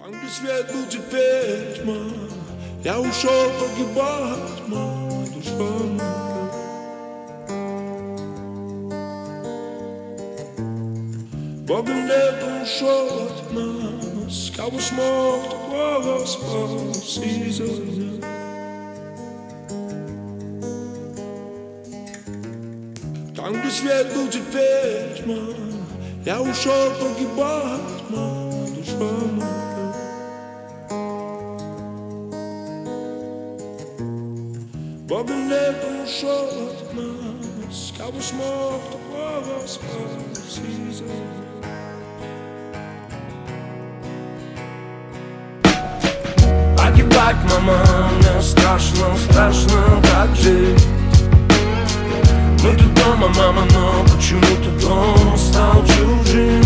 Там, где свет был, теперь тьма. Я ушел погибать, мама, душа моя. Богом небо ушел от нас. Кого смог, такого спас из-за меня. Там, где свет был, теперь тьма. Я ушел погибать, мама, душа моя. Богом небо ушел от нас. Кого смог, такого спас из-за меня. Погибать, мама, мне страшно, страшно так жить. Мы тут дома, мама, но почему-то дом стал чужим.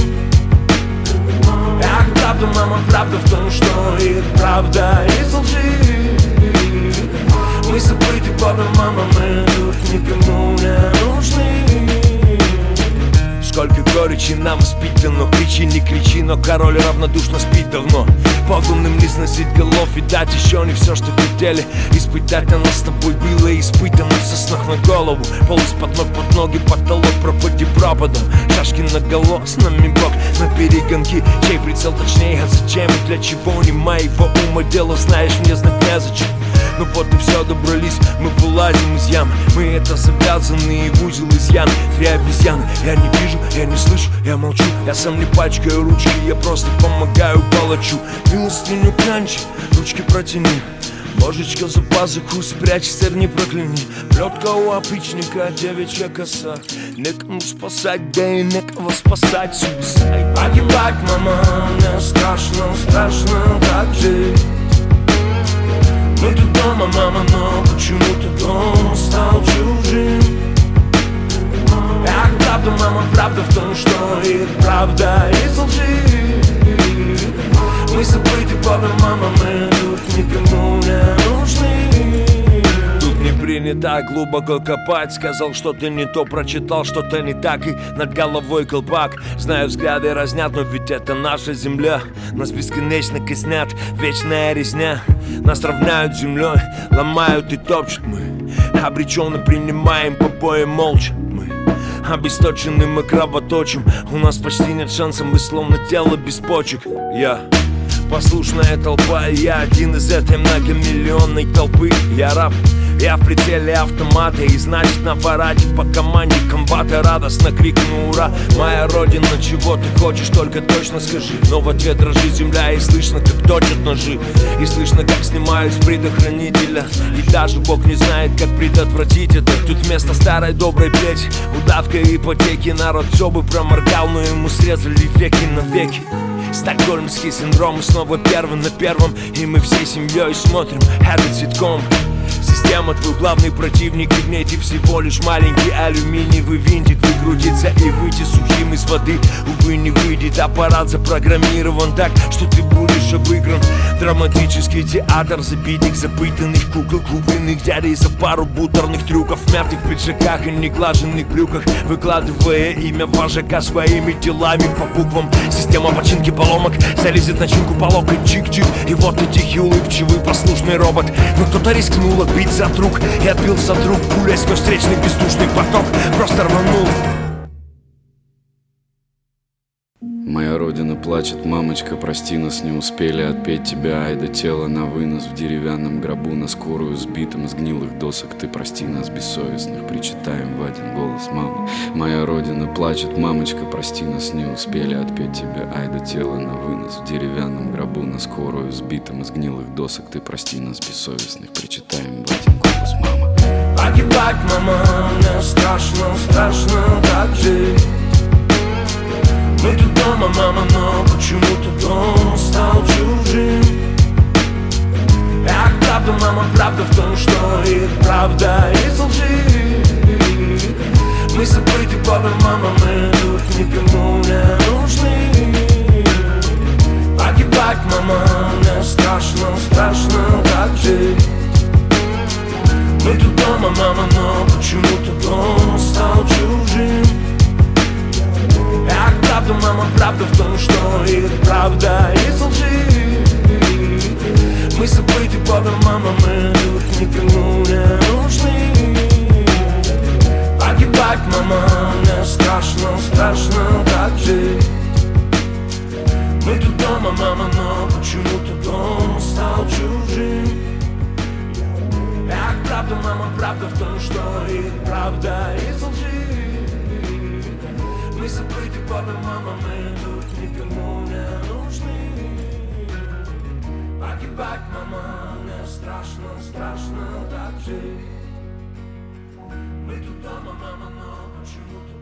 Ах, правда, мама, правда в том, что их правда из лжи. Мы забыты Богом, мама, мы тут никому не нужны. Сколько горечи нам воспитано, кричи, не кричи, но король равнодушно спит давно. Подлунным не сносить голов и дать еще не все, что хотели испытать, а нас с тобой было испытано в соснах на голову. Пол из-под ног, под ноги, потолок, пропади пропадом. Шашки наголо, с нами Бог на перегонки. Чей прицел точнее, а зачем и для чего? Не моего ума дело, знаешь, мне знать незачем. Ну вот и все, добрались, мы вылазим из ям. Мы это завязанные в узел изъян. Три обезьяны, я не вижу, я не слышу, я молчу. Я сам не пачкаю ручки, я просто помогаю палачу. Милостыню клянчи, ручки протяни. Божечка за пазуху спрячь, сэр не прокляни. Плетка у опричника, девичья коса. Некому спасать, да и некого спасать. Суицид. Погибать, мама, мне страшно, страшно так жить. Мы тут дома, мама, но почему-то дом стал чужим. Ах, правда, мама, правда в том, что их правда из лжи. Мы забыты Богом, мама, мы тут никому не нужны. Тут не принято глубоко копать. Сказал что-то не то, прочитал что-то не так, и над головой колпак. Знаю, взгляды разнят, но ведь это наша земля. Нас бесконечно казнят, вечная резня. Нас равняют с землей, ломают и топчут. Мы обреченно принимаем побои молча. Мы обесточены, мы кровоточим. У нас почти нет шанса, мы словно тело без почек. Я послушная толпа, я один из этой многомиллионной толпы. Я раб, я в прицеле автомата, и значит на параде по команде комбата радостно крикну ура. Моя родина, чего ты хочешь, только точно скажи. Но в ответ дрожит земля, и слышно, как точат ножи. И слышно, как снимают с предохранителя. И даже Бог не знает, как предотвратить это. Тут вместо старой доброй плети удавка ипотеки. Народ все бы проморгал, но ему срезали веки навеки. Стокгольмский синдром, и снова первый на первом. И мы всей семьей смотрим этот ситком. Система твой главный противник, и в ней ты всего лишь маленький алюминиевый винтик. Выкрутиться и выйти сухим из воды, увы, не выйдет. Аппарат запрограммирован так, что ты будешь обыгран. Драматический театр забитых, запытанных кукол, купленных дядей за пару бутерных трюков. В мятых пиджаках и неглаженных брюках, выкладывая имя вожака своими делами по буквам. Система починки поломок залезет начинку по локоть, чик-чик. И вот ты тихий, улыбчивый, послушный робот. Но кто-то рискнул отбиться от рук и отбился от рук, пуляй сквозь встречный бездушный поток. Просто рванул. Моя родина плачет, мамочка, прости, нас не успели отпеть тебя. Ай да тело на вынос в деревянном гробу, на скорую сбитым из гнилых досок. Ты прости нас, бессовестных, причитаем в один голос, мама. Моя родина плачет, мамочка, прости, нас не успели отпеть тебя. Ай да тело на вынос в деревянном гробу, на скорую сбитым из гнилых досок. Ты прости нас, бессовестных, причитаем в один голос, мама. Погибать, мама, мне страшно, страшно так жить. Мы тут дома, мама, но почему-то дом стал чужим. Ах, правда, мама, правда в том, что их правда из лжи. Мы забыты Богом, мама, мы тут никому не нужны. Погибать, мама, мне страшно, страшно так жить. Мы тут дома, мама, но почему-то дом стал чужим. Ах, правда, мама, правда в том, что их правда из мама, но почему-то дом стал чужим. Ах, правда, мама, правда в том, что их правда из лжи. Мы забыты Богом, мама, мы тут никому не нужны. Погибать, мама, мне страшно, страшно так жить. Мы тут дома, мама, но почему-то